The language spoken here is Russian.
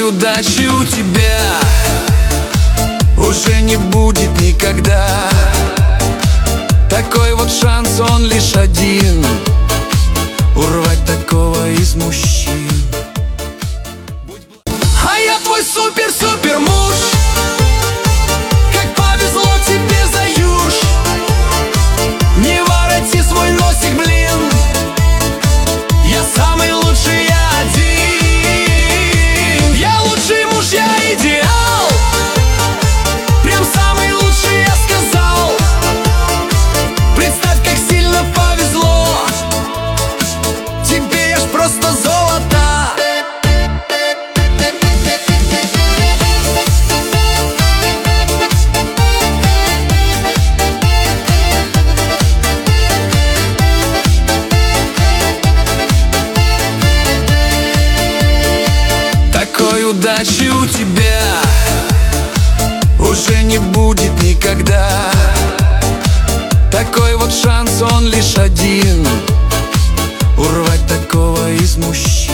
удачи у тебя уже не будет никогда. Такой вот шанс, он лишь один — урвать такого из мужчин. А я твой супер-супер муж. Как повезло тебе, Заюш. Не вороти свой носик, блин. Я самый лучший, я один. Я лучший муж, я идеал. Прям самый лучший, я сказал. Представь, как сильно повезло. Тебе я ж просто золото. Такой удачи у тебя уже не будет никогда. Такой вот шанс, он лишь один — урвать такого из мужчин.